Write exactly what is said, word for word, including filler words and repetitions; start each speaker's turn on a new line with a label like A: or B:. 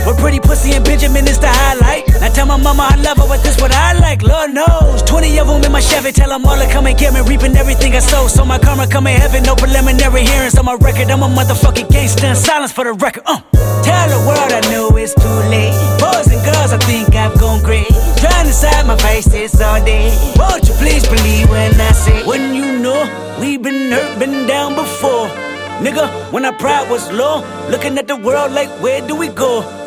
A: But pretty pussy and Benjamin is the highlight. Now tell my mama I love her, but this what I like, Lord knows. Twenty of them in my Chevy, tell them all to come and get me. Reaping everything I sow, so my karma come in heaven. No preliminary hearings on my record. I'm a motherfucking gangster in silence for the record. uh. Tell the world I know it's too late. Boys and girls, I think I've gone great. Trying to side my faces all day. Won't you please believe when I say, when you know we've been hurt, been down before. Nigga, when our pride was low, looking at the world like, where do we go?